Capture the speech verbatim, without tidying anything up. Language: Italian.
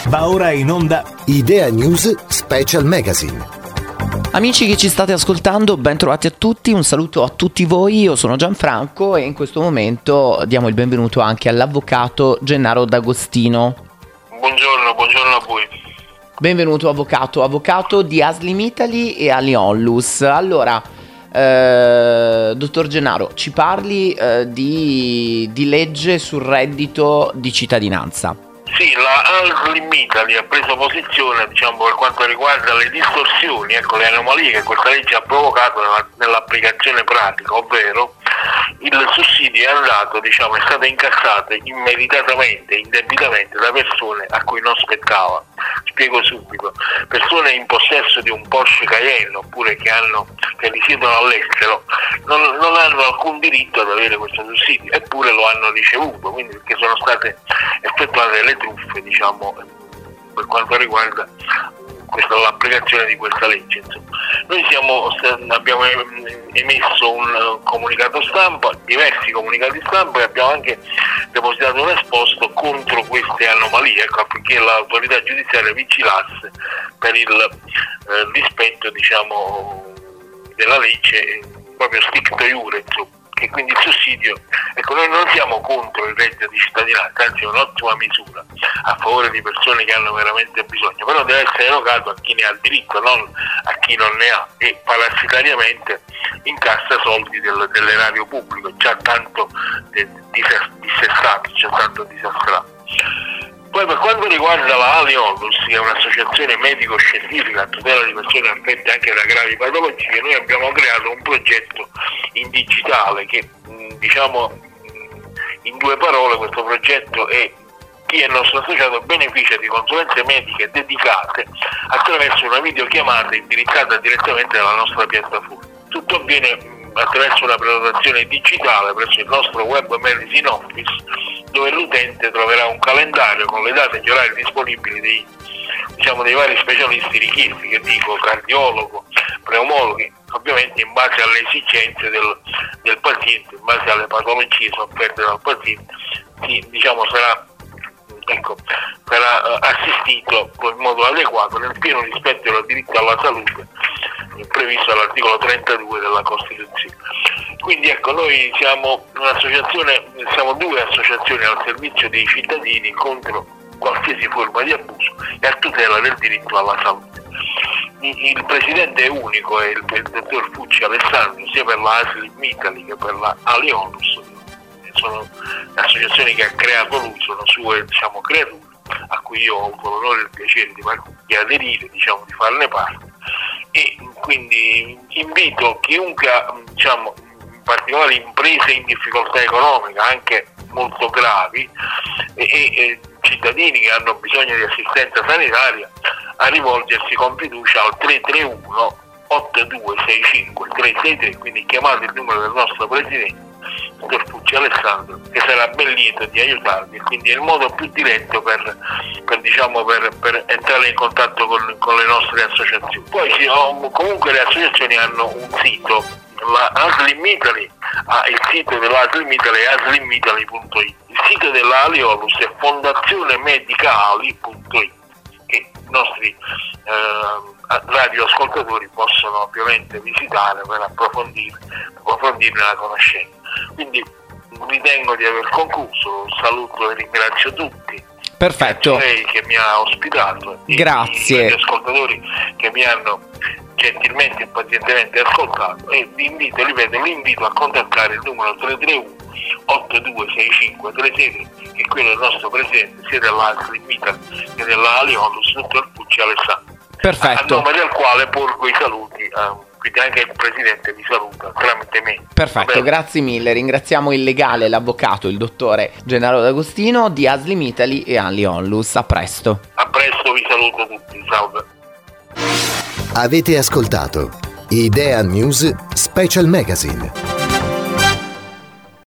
Va ora in onda Idea News Special Magazine. Amici che ci state ascoltando, ben trovati a tutti, un saluto a tutti voi, io sono Gianfranco e in questo momento diamo il benvenuto anche all'avvocato Gennaro D'Agostino. Buongiorno, buongiorno a voi. Benvenuto avvocato, avvocato di Aslim Italy e Alionlus. Allora, eh, dottor Gennaro, ci parli eh, di, di legge sul reddito di cittadinanza. Sì, la Aslim Italy ha preso posizione, diciamo, per quanto riguarda le distorsioni, ecco, le anomalie che questa legge ha provocato nella, nell'applicazione pratica, ovvero il sussidio è andato, diciamo, è stato incassato immeritatamente, indebitamente da persone a cui non spettava. Spiego subito: persone in possesso di un Porsche Cayenne oppure che hanno che risiedono all'estero non, non hanno alcun diritto ad avere questo sussidio, eppure lo hanno ricevuto, quindi perché sono state effettuate le truffe, diciamo, per quanto riguarda questa, l'applicazione di questa legge. Insomma, noi siamo, abbiamo emesso un comunicato stampa, diversi comunicati stampa, e abbiamo anche depositato un esposto contro queste anomalie, ecco, affinché l'autorità giudiziaria vigilasse per il eh, rispetto, diciamo, della legge, proprio stricto iure, insomma, che quindi il sussidio, ecco, noi non siamo contro il reddito di cittadinanza, anzi è un'ottima misura a favore di persone che hanno veramente bisogno, però deve essere erogato a chi ne ha diritto, non a chi non ne ha, e parassitariamente incassa soldi del, dell'erario pubblico, già tanto dissestato, già tanto disastrato. Poi per quanto riguarda la Alionlus, che è un'associazione medico-scientifica a tutela di persone affette anche da gravi patologie, noi abbiamo creato un progetto in digitale che, diciamo, in due parole, questo progetto è: chi è nostro associato beneficia di consulenze mediche dedicate attraverso una videochiamata indirizzata direttamente dalla nostra piattaforma. Tutto avviene attraverso una prenotazione digitale presso il nostro web medicine office, dove l'utente troverà un calendario con le date e gli orari disponibili dei, diciamo, dei vari specialisti richiesti, che dico cardiologo, pneumologhi, ovviamente in base alle esigenze del, del paziente, in base alle patologie sofferte dal paziente, sì, diciamo, sarà, ecco, sarà uh, assistito in modo adeguato nel pieno rispetto del diritto alla salute previsto dall'articolo trentadue della Costituzione. Quindi, ecco, noi siamo un'associazione, siamo due associazioni al servizio dei cittadini contro qualsiasi forma di abuso e a tutela del diritto alla salute. Il presidente è unico, è il, il dottor Fucci Alessandro, sia per la Aslim Italy che per la Alionlus. Sono associazioni che ha creato lui, sono sue, diciamo, creature, a cui io ho avuto l'onore e il piacere di, di aderire, diciamo, di farne parte, e quindi invito chiunque ha, diciamo, in particolare imprese in difficoltà economica, anche molto gravi, e, e cittadini che hanno bisogno di assistenza sanitaria, a rivolgersi con fiducia al tre tre uno otto due sei cinque tre sei tre, quindi chiamate il numero del nostro presidente, dottor Fucci Alessandro, che sarà ben lieto di aiutarvi, e quindi è il modo più diretto per, per, diciamo, per, per entrare in contatto con, con le nostre associazioni. Poi sì, comunque le associazioni hanno un sito, la Aslim Italy ha il sito dell'Aslim Italy è aslim italy punto it, il sito della Alionlus è fondazionemedicali punto it, che i nostri eh, radioascoltatori possono ovviamente visitare per approfondire, approfondirne la conoscenza. Quindi ritengo di aver concluso, saluto e ringrazio tutti. Perfetto. Lei che mi ha ospitato, grazie. Gli ascoltatori che mi hanno gentilmente e pazientemente ascoltato, e vi invito, ripeto, vi invito a contattare il numero tre tre uno otto due sei cinque tre sei tre, che è quello del nostro presidente sia della Aslim Italy che della Alionlus, dottor Fucci Alessandro. Perfetto. A nome del quale porgo i saluti, eh, quindi anche il presidente vi saluta tramite me. Perfetto, grazie mille. Ringraziamo il legale, l'avvocato, il dottore Gennaro D'Agostino di Aslim Italy e Alionlus. A presto. A presto, vi saluto tutti, salve. Avete ascoltato Idea News Special Magazine.